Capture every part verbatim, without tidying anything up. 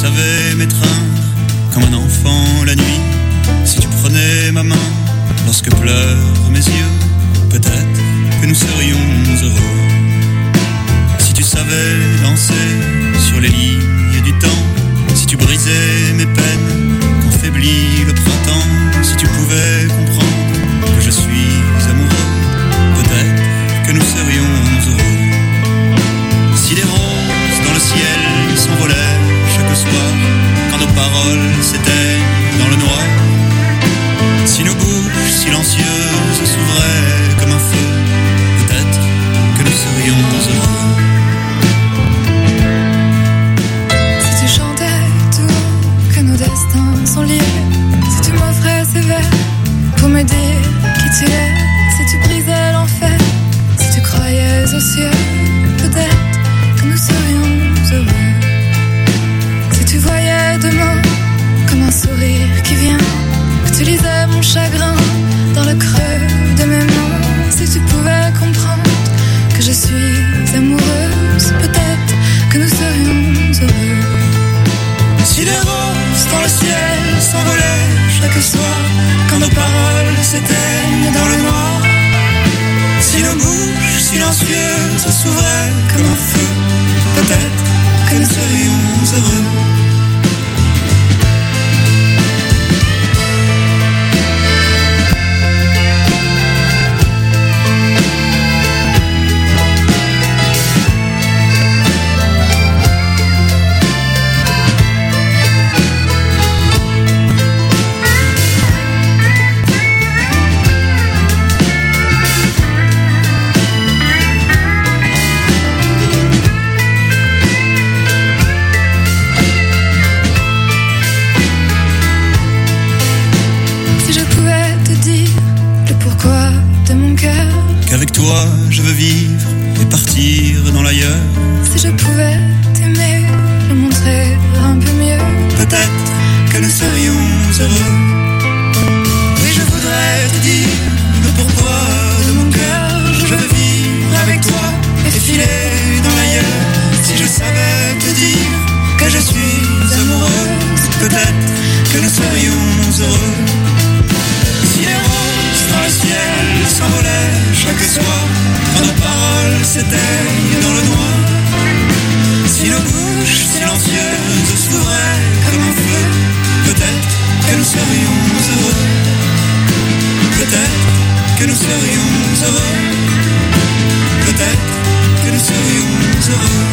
savais m'étreindre comme un enfant la nuit, si tu prenais ma main lorsque pleurent mes yeux, peut-être que nous serions heureux. Si tu savais danser sur les lignes du temps, si tu brisais mes peines quand faiblit le printemps, si tu pouvais comprendre que je suis amoureux, peut-être que nous serions heureux. Si les roses dans le ciel s'envolaient chaque soir, quand nos paroles s'éteignent dans le noir, si nos bouches silencieuses s'ouvraient comme un feu, peut-être que nous serions heureux. Si tu chantais tout haut que nos destins sont liés, si tu m'offrais ces vers pour me dire qui tu es, si tu brisais l'enfer, si tu croyais aux cieux, peut-être que nous serions heureux. Si tu voyais demain comme un sourire qui vient, que tu lisais mon chagrin dans le creux de mes mains, si tu pouvais comprendre que je suis amoureuse, peut-être que nous serions heureux. Si les roses dans le ciel s'envolaient chaque soir, quand nos paroles s'éteignent dans le noir, si nos bouches silencieuses s'ouvraient comme un feu, peut-être que nous serions heureux. Qu'avec toi je veux vivre et partir dans l'ailleurs. Si je pouvais t'aimer, le montrer un peu mieux, peut-être que nous serions heureux. Oui, je voudrais te dire le pourquoi de mon cœur. Je veux vivre avec toi et filer dans l'ailleurs. Si je savais te dire que je suis amoureuse, peut-être que nous serions heureux. Si les roses dans le ciel s'envolaient chaque soir, quand nos paroles s'éteignent dans le noir, si nos bouches silencieuses s'ouvraient comme un feu, peut-être que nous serions heureux. Peut-être que nous serions heureux. Peut-être que nous serions heureux.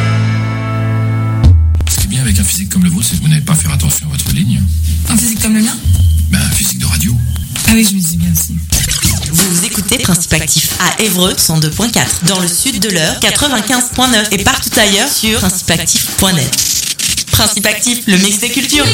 Ce qui est bien avec un physique comme le vôtre, c'est que vous n'allez pas faire attention à votre ligne. Un physique comme le mien ? Ben, un physique de radio. Ah oui, je me dis bien aussi. Vous écoutez Principe Actif à Évreux cent deux virgule quatre, dans le sud de l'Eure quatre-vingt-quinze virgule neuf et partout ailleurs sur principe actif point net. Principe Actif, le mix des cultures.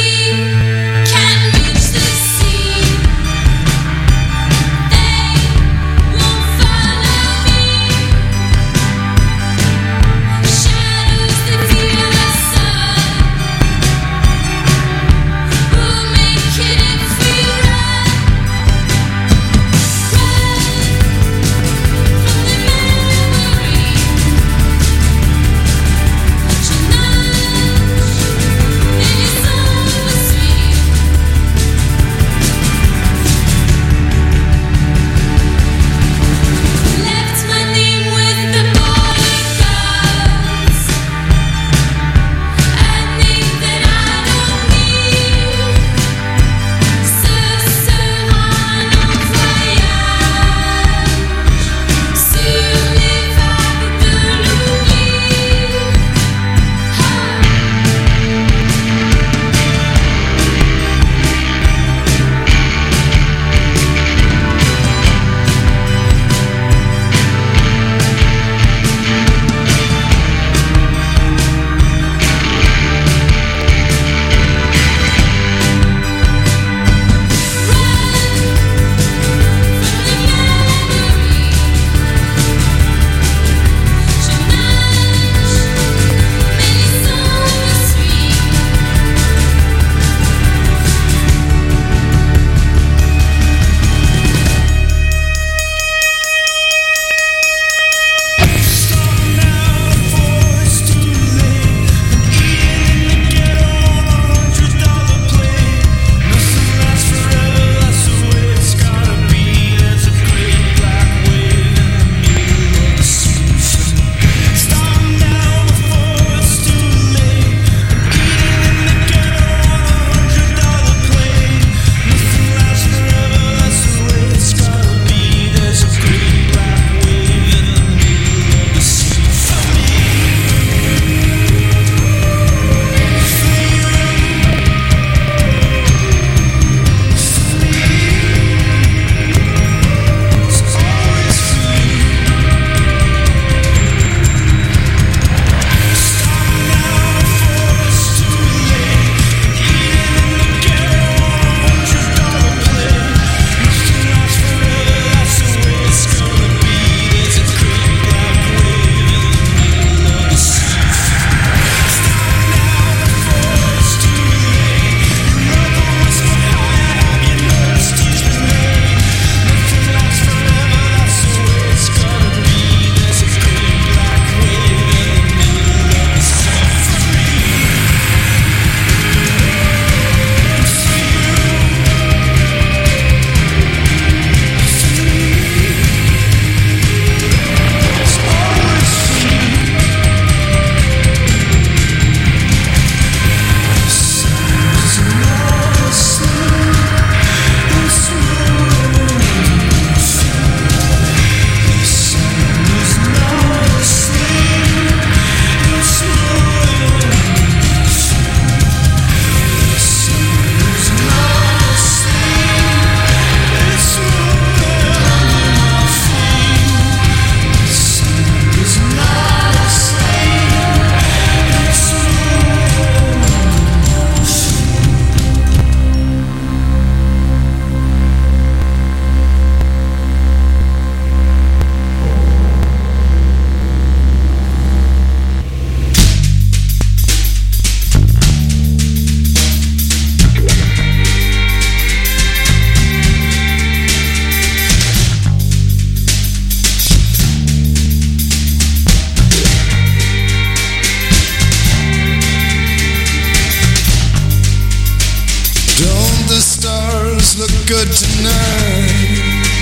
good tonight.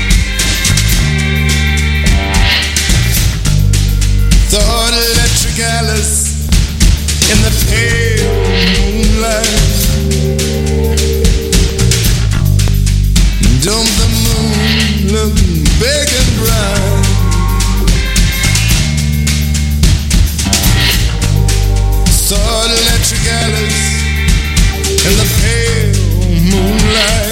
Thought Electric Alice in the pale moonlight. Don't the moon look big and bright? Thought Electric Alice in the pale moonlight.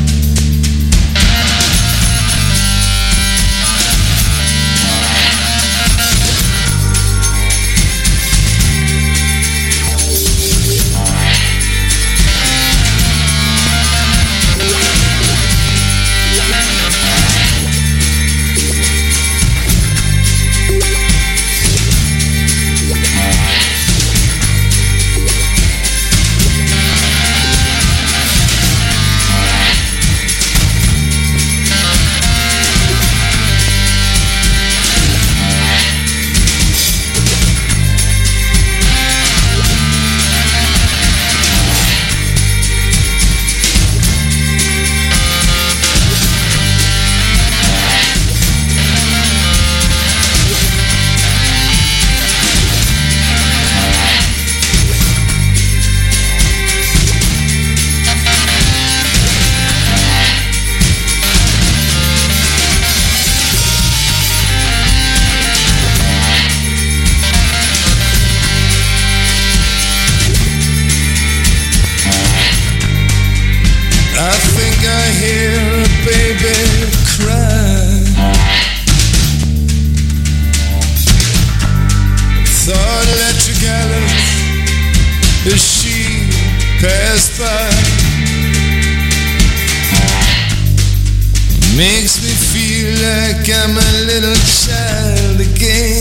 Makes me feel like I'm a little child again.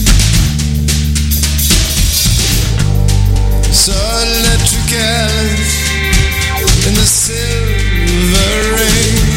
Saw Electric Alice in the silver rain.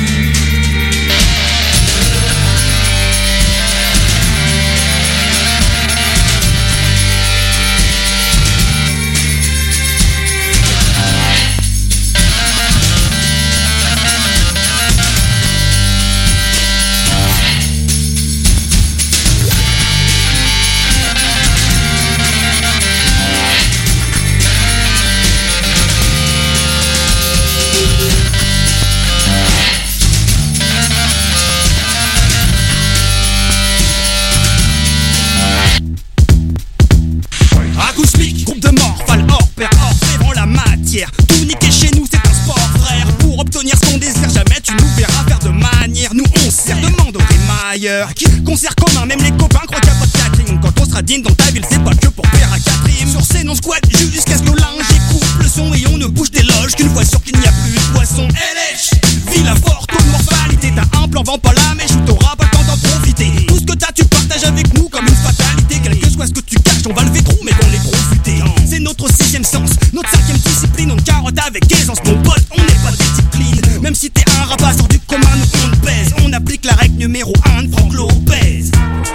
Tout niquer chez nous c'est un sport frère. Pour obtenir ce qu'on désire jamais tu nous verras faire de manière. Nous on sert, demande au rémailleur qu'on sert commun, même les copains croient qu'il y a pas de catering. Quand on sera digne dans ta ville c'est pas que pour faire à Catherine. Sur scène on squatte jusqu'à ce que linge coupe le son. Et on ne bouge des loges qu'une fois sûr qu'il n'y a plus de poisson. L H, Villa Forte, morphalité. T'as un plan, vends pas la mèche ou t'auras pas le temps d'en profiter. Tout ce que t'as tu partages avec nous comme une fatalité. Quel que soit ce que tu caches on va lever trou mais qu'on est trop futé. C'est notre sixième sens, notre cinquième discipline. On carotte avec aisance, mon pote, on n'est pas des types clean. Même si t'es un rapace hors du commun, nous on te pèse. On applique la règle numéro un de Franck Lopez.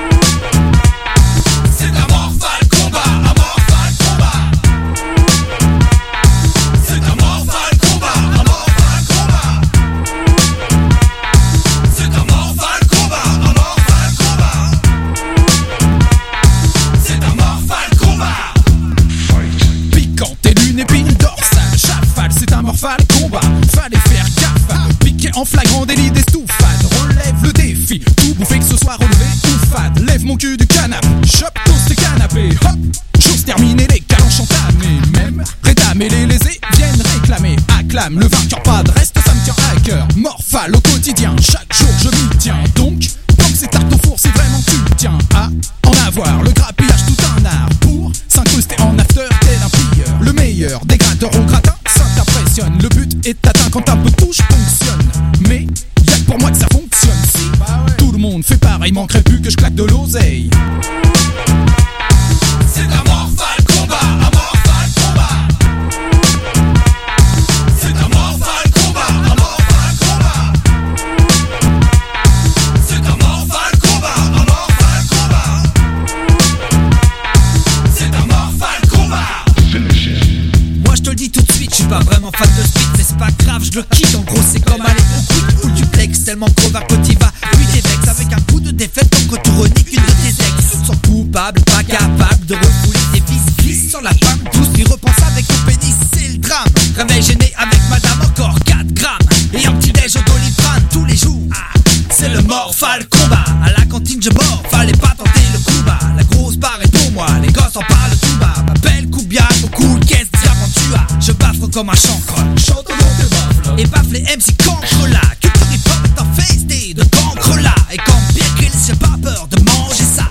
C'est un morphal combat, un morphal combat. C'est un morphal combat, un morphal combat. C'est un morphal combat, un morphal combat. C'est un morphal combat. Piquante et lune épine dorsale, chafale, c'est un morphal combat. Fallait faire gaffe, piquer en flagrant délit d'estoufade. Relève le défi, tout bouffé que ce soit relevé ou fade. Lève mon cul du canapé, chope, toast et canapé. Hop, chose terminée, les calanches entamées. Même rétamés, les lésés viennent réclamer. Acclame le vainqueur, pas de reste, ça me tient à cœur. Morphal au quotidien, chaque jour je m'y tiens. Donc, tant que c'est tarte au four, c'est vraiment que tu tiens à en avoir. Le grappillage tout un art pour s'incruster en after tel un pilleur. Le meilleur des gratteurs au gratin, ça t'impressionne. Le but est atteint quand un peu de touche fonctionne. Mais y'a que pour moi que ça fonctionne. Si tout le monde fait pareil, manquerait plus que je claque de l'oseille. C'est un morphal combat, un morphal combat. C'est un morphal combat, un morphal combat. C'est un morphal combat, un morphal combat. C'est un morphal combat. Moi je te le dis tout de suite, je suis pas vraiment fan de street, mais c'est pas grave, je le quitte. En gros, c'est comme aller au quick ou le duplex, tellement crevard que t'y vas, puis t'es vex avec un coup de défaite, donc que tu reniques une de tes ex. Sont coupables, pas capables de refouler tes vis, glisse sur la femme douce, puis repense avec ton pénis, c'est le drame. Réveil gêné avec madame, encore quatre grammes, et un petit déj au Doliprane tous les jours. Ah, c'est le morphal combat, à la cantine je mors, fallait pas tenter le coup bas. La grosse barre est pour moi, les gosses en parlent tout bas. M'appelle Koubia, au cool, caisse d'Aventura. Je baffre comme un chancre, chante au nom des baffles. Et baffe les M C cancre là, que pour les pommes est en face des de cancre là. Et quand Pierre Grills, j'ai pas peur de manger ça.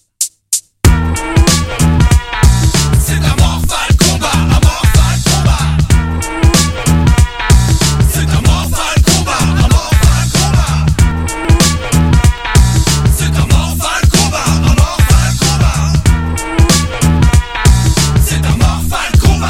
C'est un morphal combat, un morphal combat. C'est un morphal combat, un morphal combat. C'est un morphal combat, un morphal combat. C'est un morphal combat.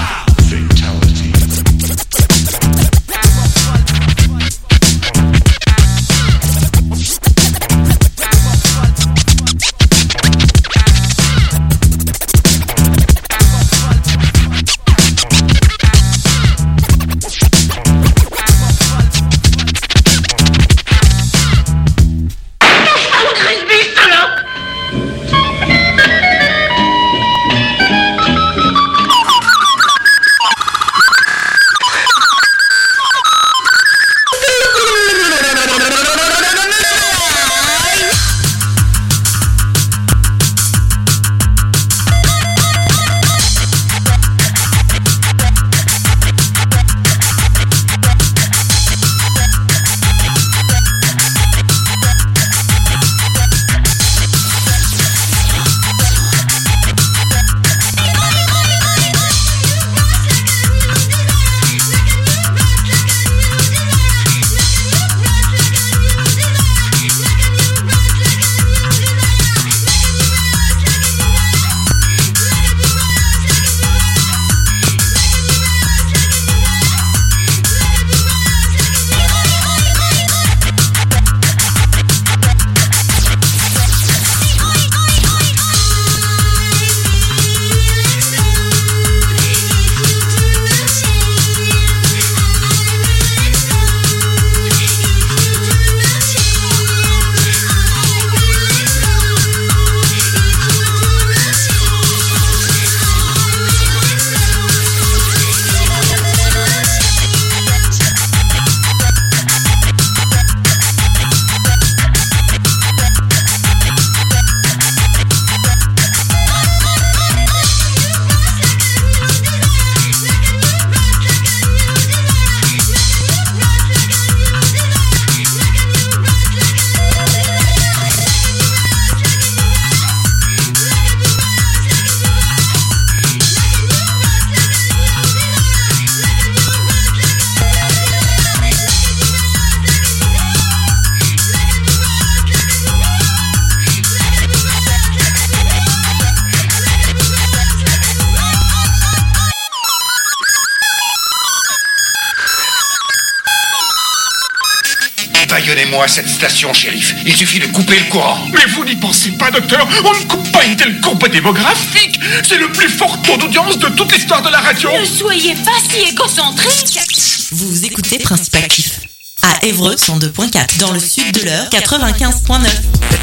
Baillonnez-moi cette station, shérif. Il suffit de couper le courant. Mais vous n'y pensez pas, docteur. On ne coupe pas une telle courbe démographique. C'est le plus fort taux d'audience de toute l'histoire de la radio. Ne soyez pas si égocentrique. Vous écoutez Principe Actif à Évreux cent deux point quatre, dans le sud de l'Eure quatre-vingt-quinze point neuf.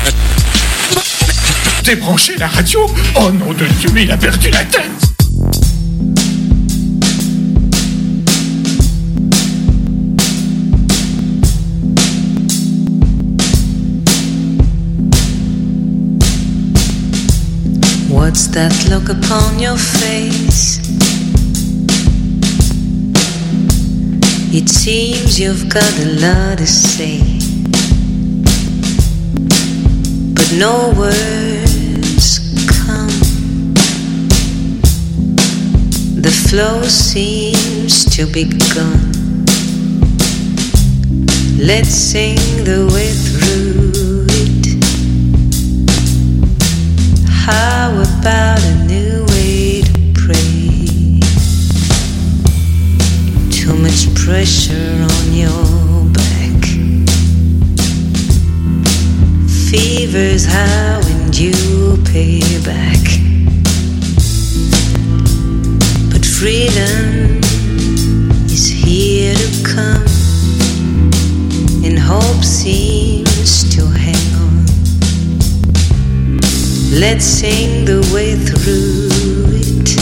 Débranchez la radio. Oh nom de Dieu, mais il a perdu la tête. What's that look upon your face? It seems you've got a lot to say, but no words come. The flow seems to be gone. Let's sing the way through it. How about a new way to pray? Too much pressure on your back. Fever's how and you pay back. But freedom is here to come, and hope seems to hang on. Let's sing the way through it.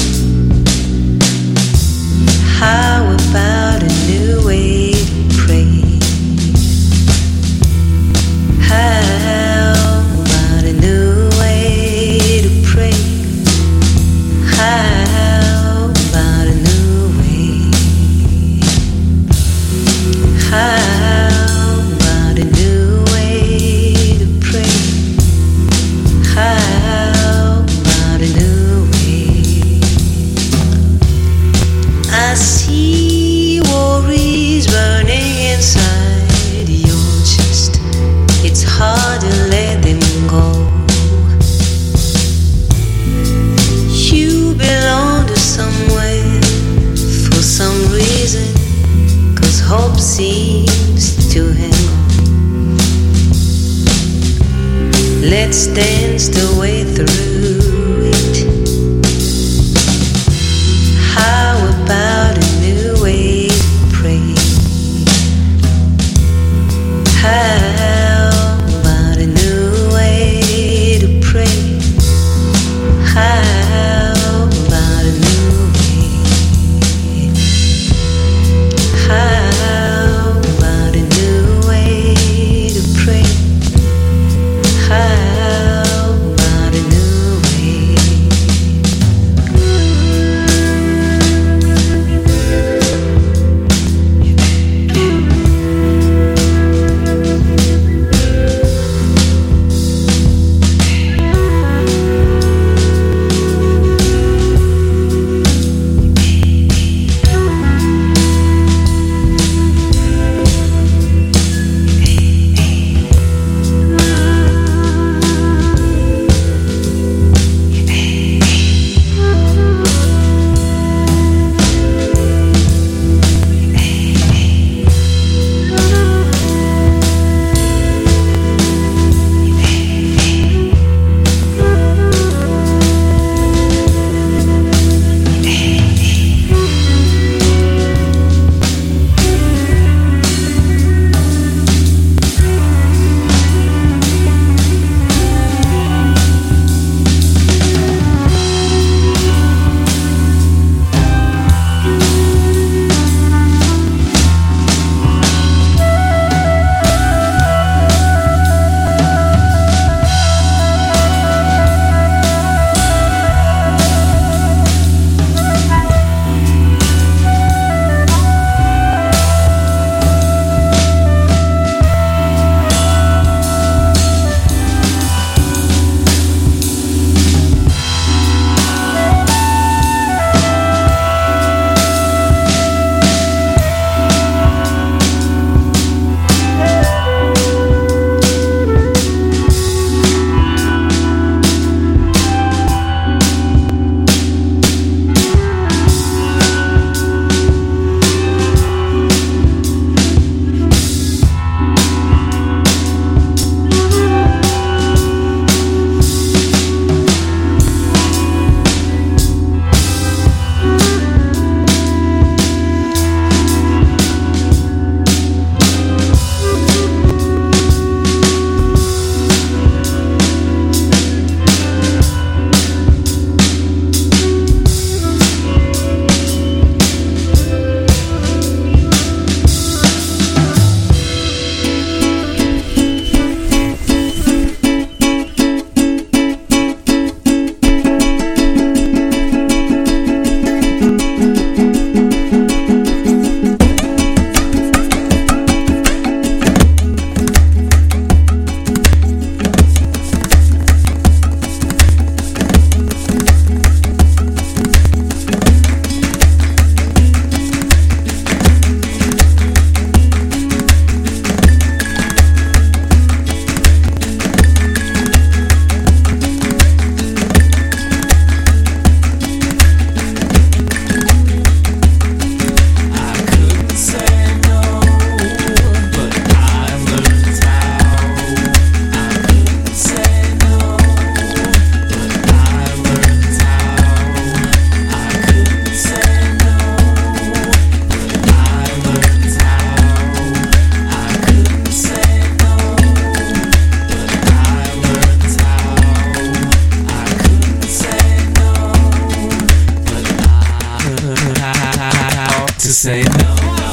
How about a new way to pray? How about a new way to pray? How about a new way? How about a new way to pray? How about a new way? I see worries burning inside your chest. It's hard to let them go. You belong to somewhere for some reason, 'cause hope seems to hang on. Let's dance the way through it. How about a new way to pray? How about a new way to pray? How about a new way? How about a new way to pray? How about a new to say no.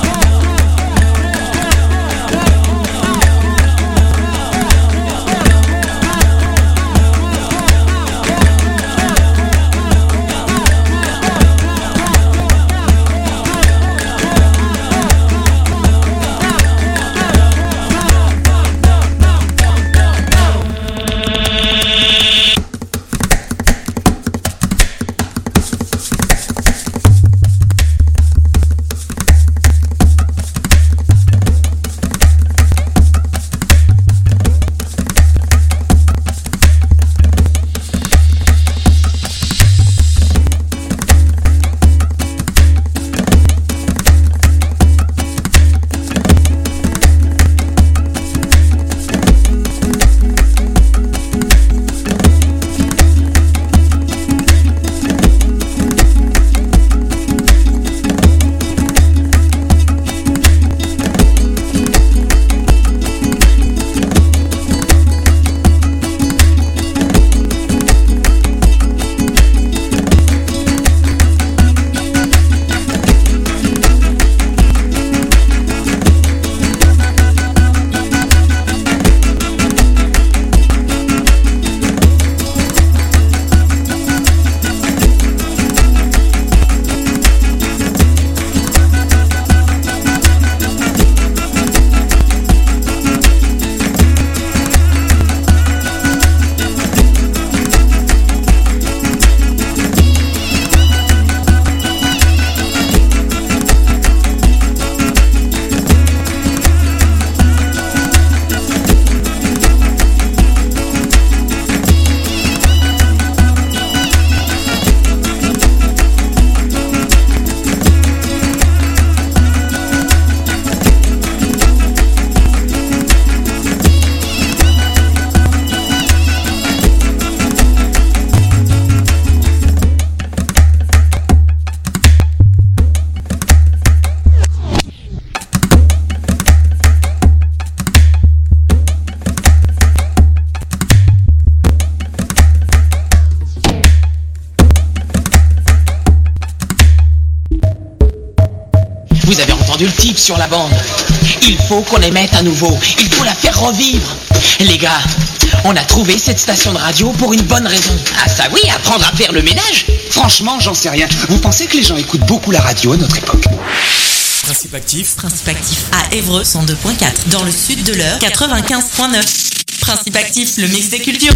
Vous avez entendu le type sur la bande. Il faut qu'on les mette à nouveau. Il faut la faire revivre. Les gars, on a trouvé cette station de radio pour une bonne raison. Ah ça oui, apprendre à faire le ménage. Franchement, j'en sais rien. Vous pensez que les gens écoutent beaucoup la radio à notre époque? Principe actif. Principe actif à Évreux cent deux point quatre. Dans le sud de l'Eure quatre-vingt-quinze point neuf. Principe actif, le mix des cultures.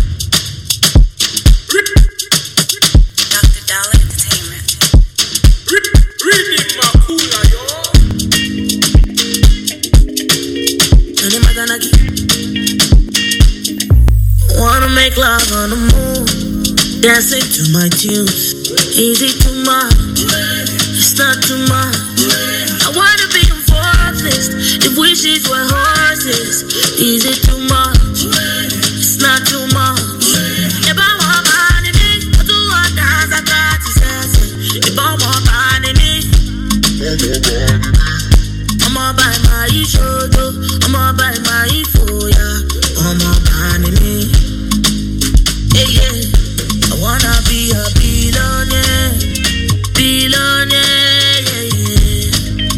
Wanna make love on the moon, dancing to my tunes. Is it too much? It's not too much. I wanna be enforced. If wishes were horses, is it too much? It's not too much. If I want money, I do what dance I got to say. If I want money, I'ma buy my shoulder, I'ma buy my foya, I'ma buy me. Yeah, yeah. I wanna be a billionaire, billionaire, yeah, yeah.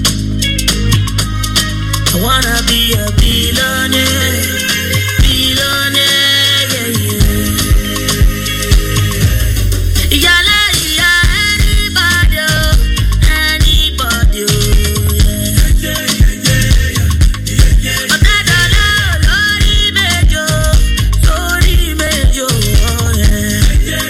I wanna be a billionaire, billionaire, yeah, yeah. Yalla, yeah, anybody, anybody, yeah. But I don't know, Lord, Major, Lord, Major, yeah.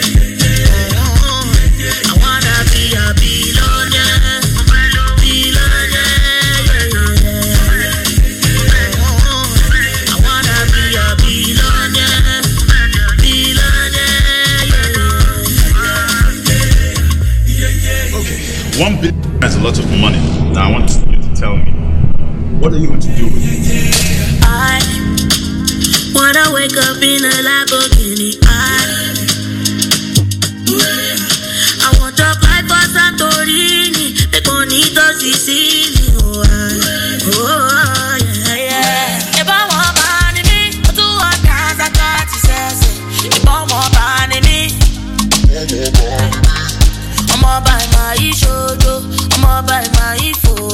I wanna be a billionaire, billionaire, yeah, yeah. I wanna be a billionaire, billionaire, Okay, one billion has a lot of money. Now I want you to tell me, what are you going to do with it? I wanna wake up in a Lamborghini. I I want to fly for Santorini, the bonito Sicily. Oh, I, oh, yeah, yeah. If I want money, me, I do what dance I got to say. If I want money, me, I'ma buy my shoulder, I'ma buy my phone.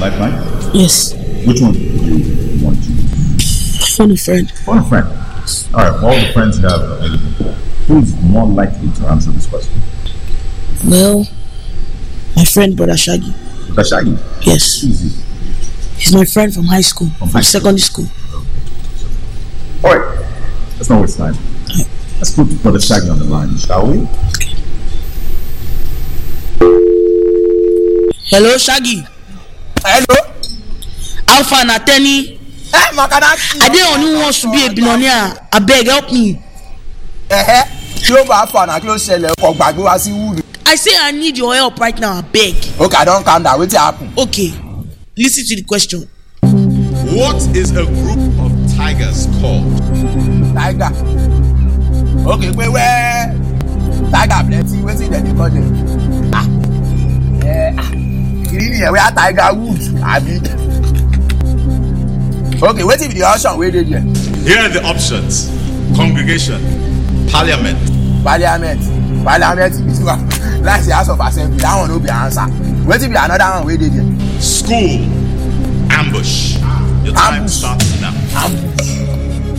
lifeline? Yes. Which one do you want to? Phone a friend. Phone a friend. All right. All the friends you have available. Who's more likely to answer this question? Well, my friend, Brother Shaggy. Brother Shaggy? Yes. Easy. He's my friend from high school, from, from secondary school. All right. Let's not waste time. Right. Let's put Brother Shaggy on the line, shall we? Okay. Hello, Shaggy. Hello. Alpha Natani. Hey, Makanaki. I didn't know who wants to be a billionaire. I beg, help me. Eh, kí bá fa na kí ló ṣẹlẹ̀ kó gbàgbé wá sí wúri. I say I need your help right now, I beg. Okay, I don't calm down. Wetin happen? Okay. Listen to the question. What is a group of tigers called? Tiger. Okay, wait, wait. Tiger plenty. Wetin dem dey call them? Ah. Eh, ah. Really, we are Tiger Woods. Abi. Okay, wetin be the option wey dey there? Here are the options. Congregation, Parliament. Parliament. Parliament is one. Like the House of Assembly. That one no be answer. Wetin be another one wey dey there? School. Ambush. Your time Ambush. starts now. Ambush.